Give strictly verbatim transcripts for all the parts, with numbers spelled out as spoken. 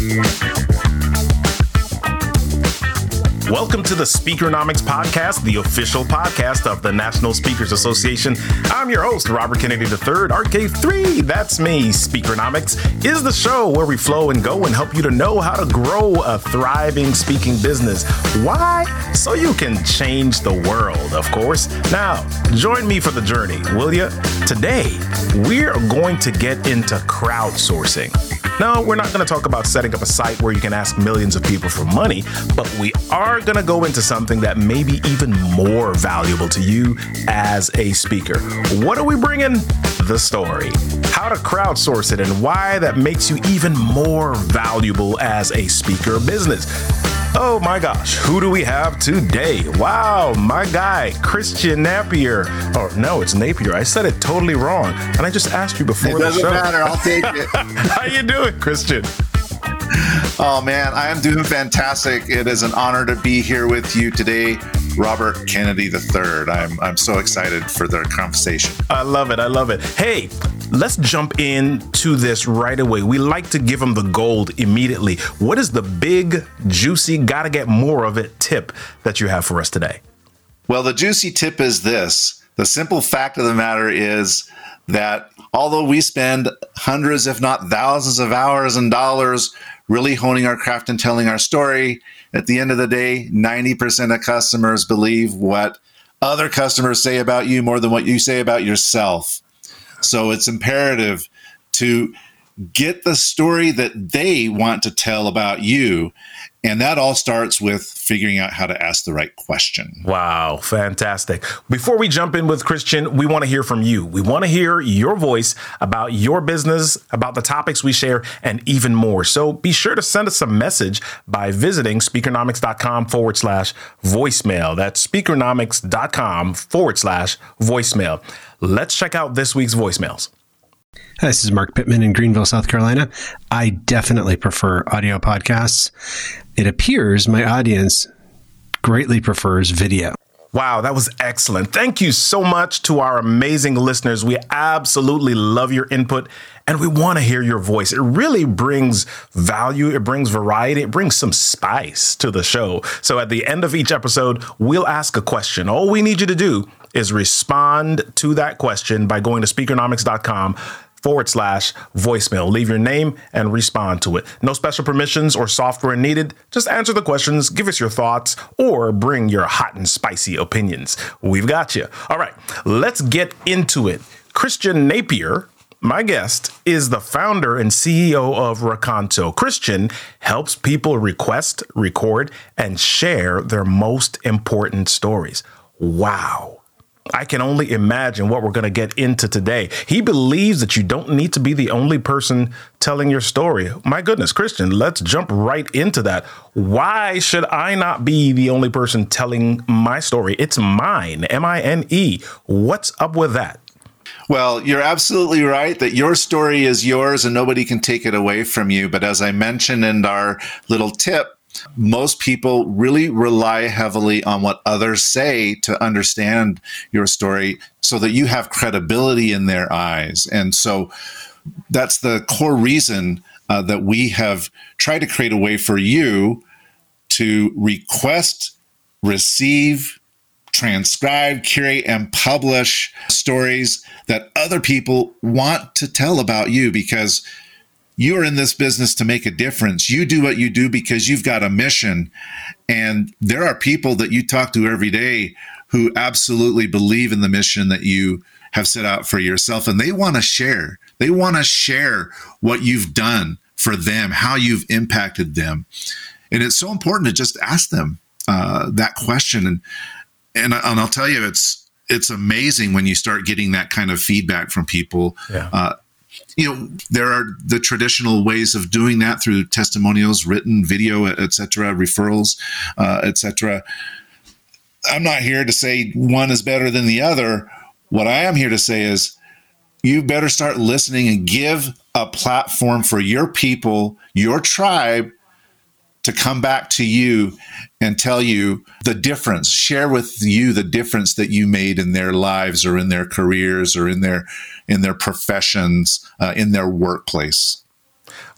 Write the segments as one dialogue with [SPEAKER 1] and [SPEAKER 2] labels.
[SPEAKER 1] Welcome to the Speakernomics Podcast, the official podcast of the National Speakers Association. I'm your host, Robert Kennedy the third, R K three. That's me. Speakernomics is the show where we flow and go and help you to know how to grow a thriving speaking business. Why? So you can change the world, of course. Now, join me for the journey, will you? Today, we're going to get into crowdsourcing. No, we're not going to talk about setting up a site where you can ask millions of people for money, but we are going to go into something that may be even more valuable to you as a speaker. What are we bringing? The story. How to crowdsource it and why that makes you even more valuable as a speaker business. Oh my gosh, who do we have today? Wow, my guy, Christian Napier. Oh, no, it's Napier. I said it totally wrong. And I just asked you before the show.
[SPEAKER 2] It doesn't matter. I'll take it.
[SPEAKER 1] How you doing, Christian?
[SPEAKER 2] Oh, man, I am doing fantastic. It is an honor to be here with you today, Robert Kennedy the third. I'm I'm so excited for the conversation.
[SPEAKER 1] I love it. I love it. Hey, let's jump into this right away. We like to give them the gold immediately. What is the big, juicy, gotta get more of it tip that you have for us today?
[SPEAKER 2] Well, the juicy tip is this. The simple fact of the matter is that although we spend hundreds, if not thousands of hours and dollars really honing our craft and telling our story, at the end of the day, ninety percent of customers believe what other customers say about you more than what you say about yourself. So it's imperative to get the story that they want to tell about you. And that all starts with figuring out how to ask the right question.
[SPEAKER 1] Wow, fantastic. Before we jump in with Christian, we want to hear from you. We want to hear your voice about your business, about the topics we share, and even more. So be sure to send us a message by visiting speakernomics.com forward slash voicemail. That's speakernomics.com forward slash voicemail. Let's check out this week's voicemails.
[SPEAKER 3] Hi, this is Mark Pittman in Greenville, South Carolina. I definitely prefer audio podcasts. It appears my audience greatly prefers video.
[SPEAKER 1] Wow, that was excellent. Thank you so much to our amazing listeners. We absolutely love your input and we want to hear your voice. It really brings value. It brings variety. It brings some spice to the show. So at the end of each episode, we'll ask a question. All we need you to do is respond to that question by going to speakernomics.com forward slash voicemail. Leave your name and respond to it. No special permissions or software needed. Just answer the questions, give us your thoughts, or bring your hot and spicy opinions. We've got you. All right, let's get into it. Christian Napier, my guest, is the founder and C E O of Raconto. Christian helps people request, record, and share their most important stories. Wow. I can only imagine what we're going to get into today. He believes that you don't need to be the only person telling your story. My goodness, Christian, let's jump right into that. Why should I not be the only person telling my story? It's mine, M I N E. What's up with that?
[SPEAKER 2] Well, you're absolutely right that your story is yours and nobody can take it away from you. But as I mentioned in our little tip, most people really rely heavily on what others say to understand your story so that you have credibility in their eyes. And so that's the core reason uh, that we have tried to create a way for you to request, receive, transcribe, curate, and publish stories that other people want to tell about you, because you are in this business to make a difference. You do what you do because you've got a mission. And there are people that you talk to every day who absolutely believe in the mission that you have set out for yourself. And they want to share. They want to share what you've done for them, how you've impacted them. And it's so important to just ask them uh, that question. And, and and I'll tell you, it's it's amazing when you start getting that kind of feedback from people.
[SPEAKER 1] Yeah.
[SPEAKER 2] Uh, you know, there are the traditional ways of doing that through testimonials, written, video, et cetera, referrals, uh, et cetera. I'm not here to say one is better than the other. What I am here to say is you better start listening and give a platform for your people, your tribe, to come back to you and tell you the difference, share with you the difference that you made in their lives or in their careers or in their in their professions, uh, in their workplace.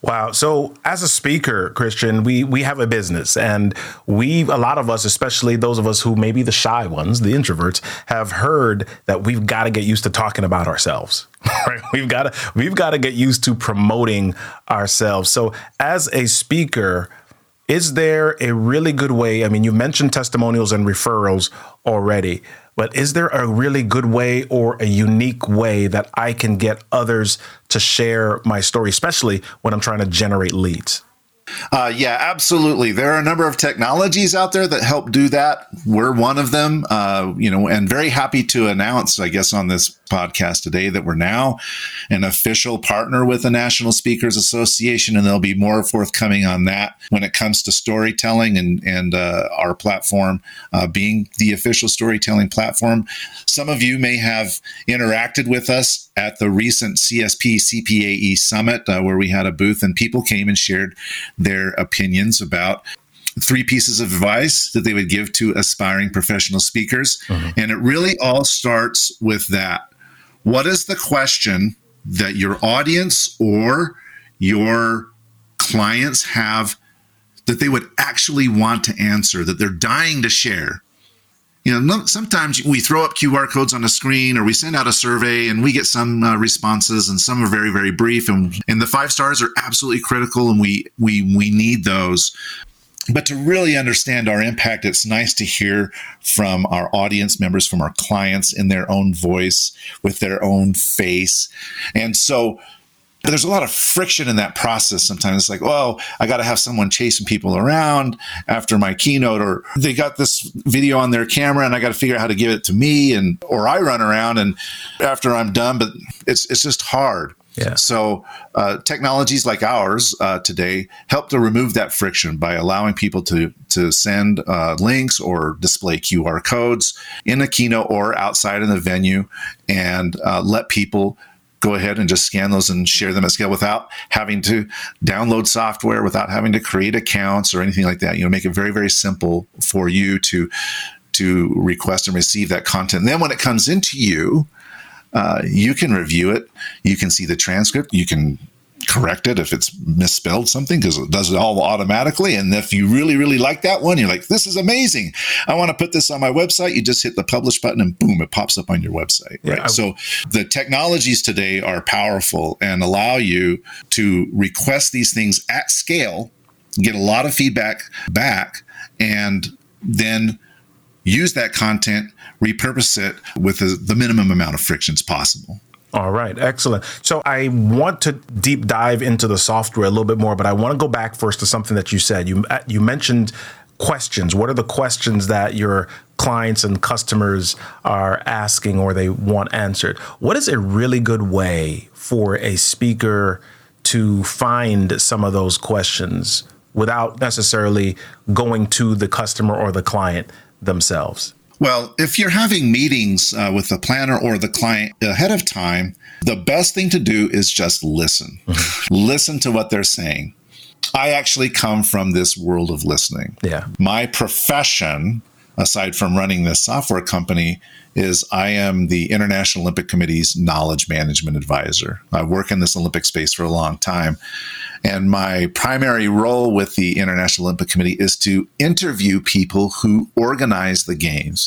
[SPEAKER 1] Wow. So as a speaker, Christian, we we have a business, and we a lot of us, especially those of us who may be the shy ones, the introverts, have heard that we've got to get used to talking about ourselves. Right? We've got to we've got to get used to promoting ourselves. So as a speaker, is there a really good way? I mean, you mentioned testimonials and referrals already, but is there a really good way or a unique way that I can get others to share my story, especially when I'm trying to generate leads?
[SPEAKER 2] Uh, yeah, absolutely. There are a number of technologies out there that help do that. We're one of them, uh, you know, and very happy to announce, I guess, on this podcast today that we're now an official partner with the National Speakers Association, and there'll be more forthcoming on that when it comes to storytelling and, and uh, our platform uh, being the official storytelling platform. Some of you may have interacted with us at the recent C S P C P A E Summit, uh, where we had a booth and people came and shared their opinions about three pieces of advice that they would give to aspiring professional speakers. Mm-hmm. And it really all starts with that. What is the question that your audience or your clients have that they would actually want to answer, that they're dying to share? You know, sometimes we throw up Q R codes on a screen or we send out a survey and we get some uh, responses, and some are very, very brief. And, and the five stars are absolutely critical, and we we we need those. But to really understand our impact, it's nice to hear from our audience members, from our clients in their own voice, with their own face. And so there's a lot of friction in that process. Sometimes it's like, oh, I got to have someone chasing people around after my keynote, or they got this video on their camera and I got to figure out how to give it to me, and or I run around and after I'm done, but it's it's just hard. Yeah. So uh, technologies like ours uh, today help to remove that friction by allowing people to to send uh, links or display Q R codes in a keynote or outside in the venue, and uh, let people go ahead and just scan those and share them at scale without having to download software, without having to create accounts or anything like that. You know, make it very, very simple for you to to request and receive that content. And then when it comes into you, Uh, you can review it. You can see the transcript. You can correct it if it's misspelled something, because it does it all automatically. And if you really, really like that one, you're like, this is amazing, I want to put this on my website. You just hit the publish button and boom, it pops up on your website. Yeah, right. I- so the technologies today are powerful and allow you to request these things at scale, get a lot of feedback back, and then use that content, repurpose it with the, the minimum amount of frictions possible.
[SPEAKER 1] All right. Excellent. So I want to deep dive into the software a little bit more, but I want to go back first to something that you said. You you mentioned questions. What are the questions that your clients and customers are asking or they want answered? What is a really good way for a speaker to find some of those questions without necessarily going to the customer or the client themselves?
[SPEAKER 2] Well, if you're having meetings uh, with the planner or the client ahead of time, the best thing to do is just listen. Listen to what they're saying. I actually come from this world of listening.
[SPEAKER 1] Yeah.
[SPEAKER 2] My profession, aside from running this software company, is I am the International Olympic Committee's knowledge management advisor. I work in this Olympic space for a long time. And my primary role with the International Olympic Committee is to interview people who organize the games.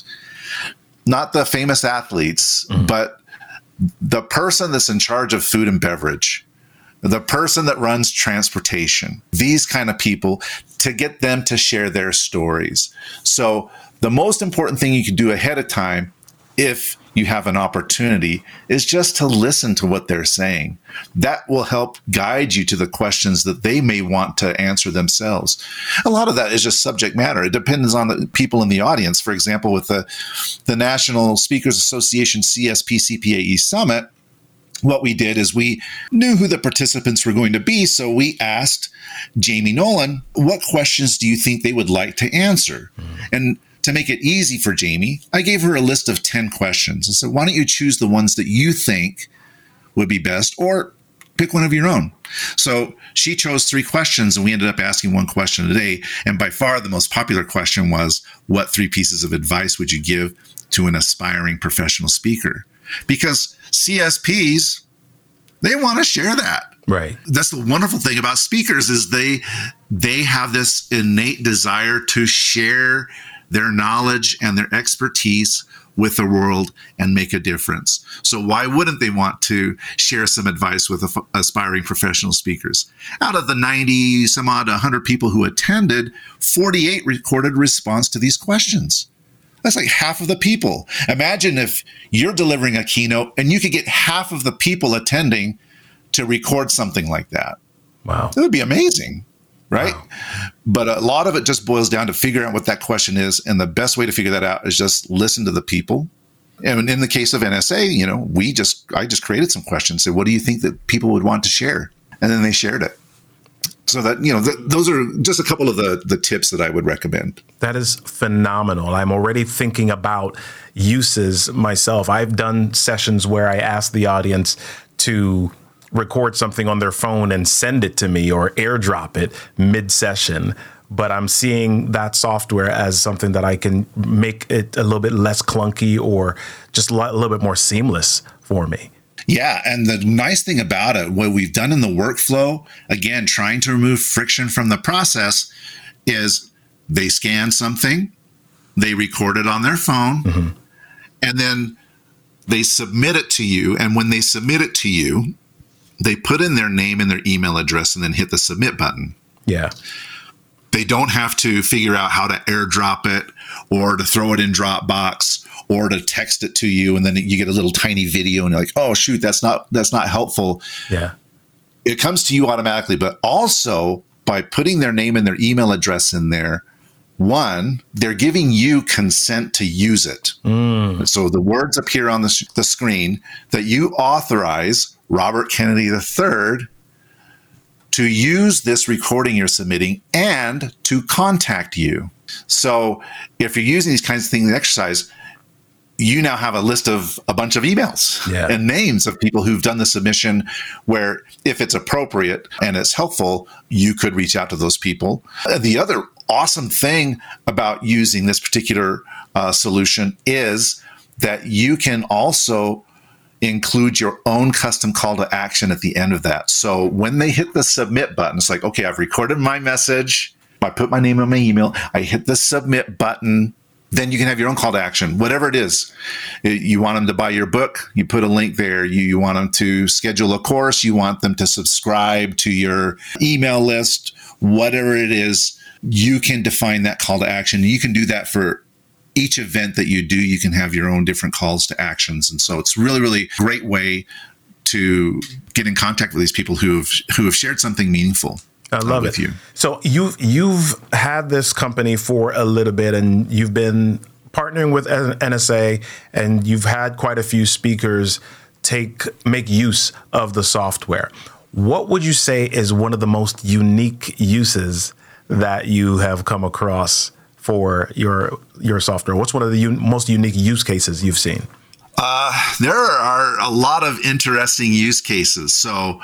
[SPEAKER 2] Not the famous athletes, mm-hmm. but the person that's in charge of food and beverage, the person that runs transportation, these kind of people, to get them to share their stories. So the most important thing you can do ahead of time, if you have an opportunity, is just to listen to what they're saying. That will help guide you to the questions that they may want to answer themselves. A lot of that is just subject matter. It depends on the people in the audience. For example, with the, the National Speakers Association C S P C P A E Summit, what we did is we knew who the participants were going to be. So we asked Jamie Nolan, what questions do you think they would like to answer? Mm-hmm. And to make it easy for Jamie, I gave her a list of ten questions. I said, why don't you choose the ones that you think would be best, or pick one of your own. So she chose three questions, and we ended up asking one question a day. And by far the most popular question was, what three pieces of advice would you give to an aspiring professional speaker? Because C S Ps, They want to share that.
[SPEAKER 1] Right.
[SPEAKER 2] That's the wonderful thing about speakers is they they have this innate desire to share their knowledge and their expertise with the world and make a difference. So why wouldn't they want to share some advice with aspiring professional speakers? Out of the ninety, some odd, one hundred people who attended, forty-eight recorded response to these questions. That's like half of the people. Imagine if you're delivering a keynote and you could get half of the people attending to record something like that.
[SPEAKER 1] Wow.
[SPEAKER 2] It would be amazing, right?
[SPEAKER 1] Wow.
[SPEAKER 2] But a lot of it just boils down to figuring out what that question is. And the best way to figure that out is just listen to the people. And in the case of N S A, you know, we just, I just created some questions. Said, what do you think that people would want to share? And then they shared it. So that, you know, th- those are just a couple of the, the tips that I would recommend.
[SPEAKER 1] That is phenomenal. I'm already thinking about uses myself. I've done sessions where I ask the audience to record something on their phone and send it to me or airdrop it mid-session. But I'm seeing that software as something that I can make it a little bit less clunky or just a little bit more seamless for me.
[SPEAKER 2] Yeah. And the nice thing about it, what we've done in the workflow, again, trying to remove friction from the process, is they scan something, they record it on their phone, mm-hmm. and then they submit it to you. And when they submit it to you, they put in their name and their email address and then hit the submit button.
[SPEAKER 1] Yeah.
[SPEAKER 2] They don't have to figure out how to airdrop it or to throw it in Dropbox or to text it to you. And then you get a little tiny video and you're like, oh, shoot, that's not, that's not helpful.
[SPEAKER 1] Yeah.
[SPEAKER 2] It comes to you automatically, but also by putting their name and their email address in there, one, they're giving you consent to use it. Mm. So the words appear on the, sh- the screen that you authorize Robert Kennedy the third to use this recording you're submitting and to contact you. So if you're using these kinds of things in the exercise, you now have a list of a bunch of emails yeah. and names of people who've done the submission where if it's appropriate and it's helpful, you could reach out to those people. The other awesome thing about using this particular uh, solution is that you can also include your own custom call to action at the end of that. So when they hit the submit button, it's like, okay, I've recorded my message. I put my name on my email. I hit the submit button. Then you can have your own call to action, whatever it is. You want them to buy your book, you put a link there. You, you want them to schedule a course, you want them to subscribe to your email list, whatever it is, you can define that call to action. You can do that for each event that you do. You can have your own different calls to actions. And so it's really, really great way to get in contact with these people who have, who have shared something meaningful.
[SPEAKER 1] I love
[SPEAKER 2] with
[SPEAKER 1] it.
[SPEAKER 2] You.
[SPEAKER 1] So you've you've had this company for a little bit, and you've been partnering with N S A, and you've had quite a few speakers take make use of the software. What would you say is one of the most unique uses that you have come across for your your software? What's one of the un- most unique use cases you've seen?
[SPEAKER 2] Uh, there are a lot of interesting use cases. So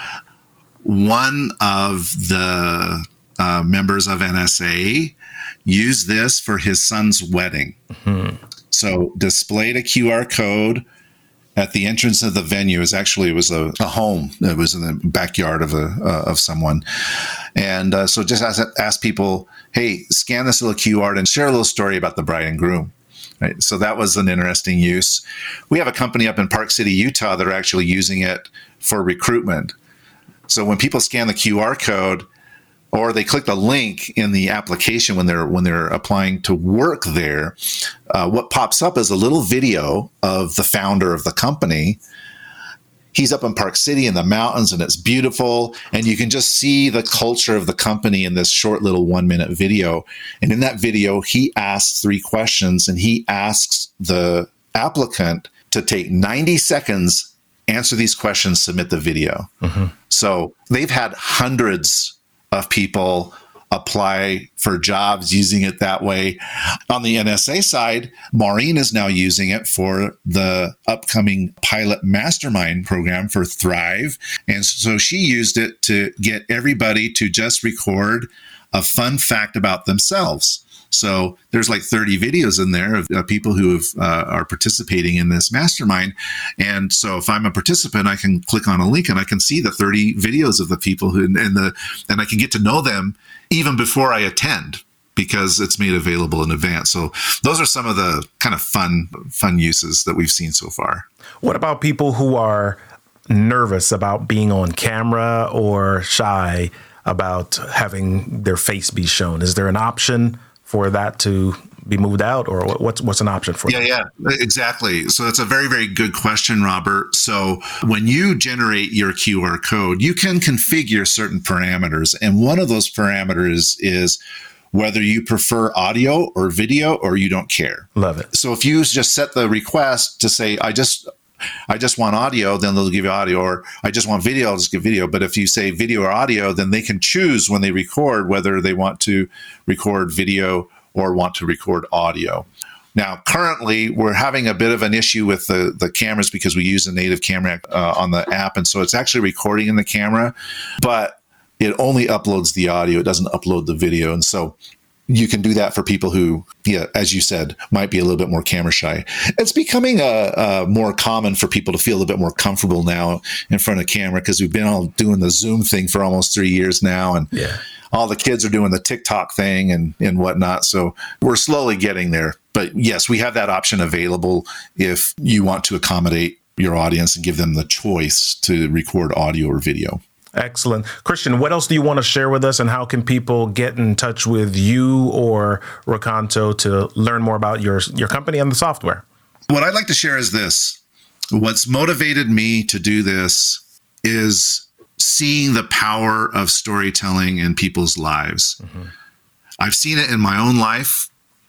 [SPEAKER 2] one of the uh, members of N S A used this for his son's wedding. Mm-hmm. So displayed a Q R code at the entrance of the venue. It was actually, it was a, a home. It was in the backyard of a uh, of someone. And uh, so just ask, ask people, hey, scan this little Q R and share a little story about the bride and groom. Right? So that was an interesting use. We have a company up in Park City, Utah that are actually using it for recruitment. So when people scan the Q R code or they click the link in the application when they're when they're applying to work there, uh, what pops up is a little video of the founder of the company. He's up in Park City in the mountains and it's beautiful. And you can just see the culture of the company in this short little one minute video. And in that video, he asks three questions and he asks the applicant to take ninety seconds, answer these questions, submit the video. Mm-hmm. So they've had hundreds of people apply for jobs using it that way. On the N S A side, Maureen is now using it for the upcoming pilot mastermind program for Thrive. And so she used it to get everybody to just record a fun fact about themselves. So there's like thirty videos in there of uh, people who have, uh, are participating in this mastermind. And so if I'm a participant, I can click on a link and I can see the thirty videos of the people who, and the, and I can get to know them even before I attend, because it's made available in advance. So those are some of the kind of fun, fun uses that we've seen so far.
[SPEAKER 1] What about people who are nervous about being on camera or shy about having their face be shown? Is there an option for that to be moved out, or what's what's an option for
[SPEAKER 2] yeah,
[SPEAKER 1] that?
[SPEAKER 2] Yeah, exactly. So that's a very, very good question, Robert. So when you generate your Q R code, you can configure certain parameters. And one of those parameters is whether you prefer audio or video or you don't care.
[SPEAKER 1] Love it.
[SPEAKER 2] So if you just set the request to say, I just I just want audio, then they'll give you audio, or I just want video, I'll just give video. But if you say video or audio, then they can choose when they record whether they want to record video or want to record audio. Now, currently, we're having a bit of an issue with the, the cameras because we use a native camera uh, on the app. And so it's actually recording in the camera, but it only uploads the audio. It doesn't upload the video. And so you can do that for people who, yeah, as you said, might be a little bit more camera shy. It's becoming uh, uh, more common for people to feel a little bit more comfortable now in front of camera, because we've been all doing the Zoom thing for almost three years now. And
[SPEAKER 1] yeah.
[SPEAKER 2] all the kids are doing the TikTok thing and, and whatnot. So we're slowly getting there. But yes, we have that option available if you want to accommodate your audience and give them the choice to record audio or video.
[SPEAKER 1] Excellent. Christian, what else do you want to share with us, and how can people get in touch with you or Raconto to learn more about your, your company and the software?
[SPEAKER 2] What I'd like to share is this. What's motivated me to do this is seeing the power of storytelling in people's lives. Mm-hmm. I've seen it in my own life.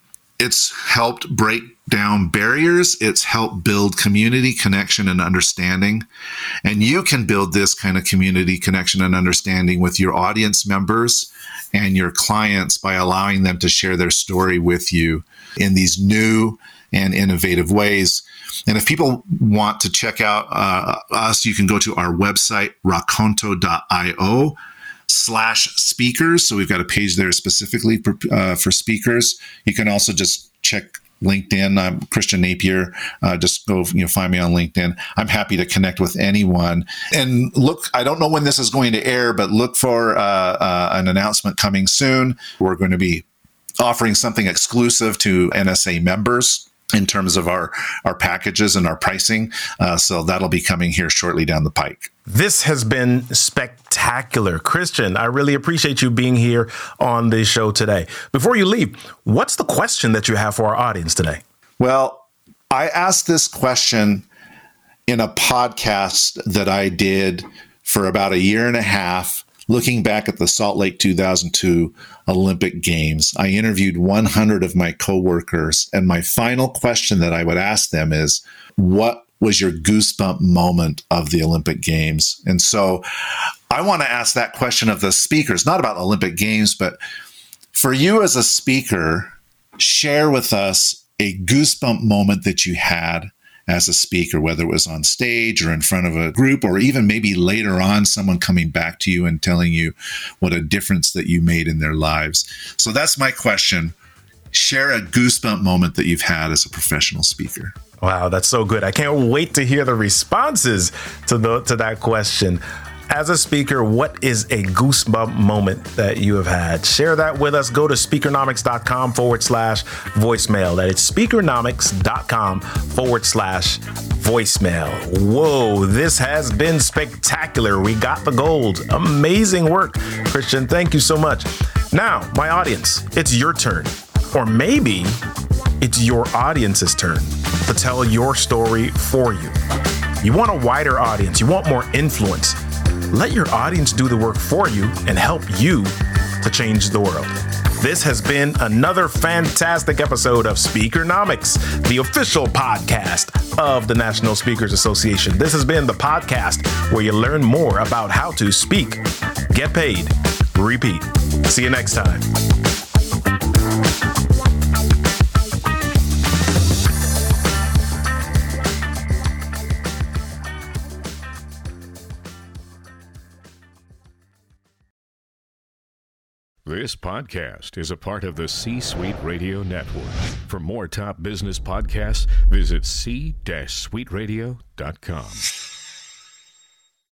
[SPEAKER 2] It's helped break down barriers. It's helped build community connection and understanding. And you can build this kind of community connection and understanding with your audience members and your clients by allowing them to share their story with you in these new and innovative ways. And if people want to check out uh, us, you can go to our website, raconto dot io slash speakers. So we've got a page there specifically for, uh, for speakers. You can also just check LinkedIn. I'm Christian Napier. Uh, just go, you know, find me on LinkedIn. I'm happy to connect with anyone. And look, I don't know when this is going to air, but look for uh, uh, an announcement coming soon. We're going to be offering something exclusive to N S A members in terms of our, our packages and our pricing. Uh, so that'll be coming here shortly down the pike.
[SPEAKER 1] This has been spectacular. Christian, I really appreciate you being here on the show today. Before you leave, what's the question that you have for our audience today?
[SPEAKER 2] Well, I asked this question in a podcast that I did for about a year and a half, looking back at the Salt Lake two thousand two Olympic Games. I interviewed one hundred of my coworkers, and my final question that I would ask them is, what was your goosebump moment of the Olympic Games? And so I want to ask that question of the speakers, not about the Olympic Games, but for you as a speaker, share with us a goosebump moment that you had as a speaker, whether it was on stage or in front of a group, or even maybe later on, someone coming back to you and telling you what a difference that you made in their lives. So that's my question. Share a goosebump moment that you've had as a professional speaker.
[SPEAKER 1] Wow, that's so good. I can't wait to hear the responses to the to that question. As a speaker, what is a goosebump moment that you have had? Share that with us. Go to speakernomics.com forward slash voicemail. That is speakernomics.com forward slash voicemail. Whoa, this has been spectacular. We got the gold. Amazing work, Christian. Thank you so much. Now, my audience, it's your turn. Or maybe it's your audience's turn to tell your story for you. You want a wider audience. You want more influence. Let your audience do the work for you and help you to change the world. This has been another fantastic episode of Speakernomics, the official podcast of the National Speakers Association. This has been the podcast where you learn more about how to speak, get paid, repeat. See you next time.
[SPEAKER 4] This podcast is a part of the C-Suite Radio Network. For more top business podcasts, visit c suite radio dot com.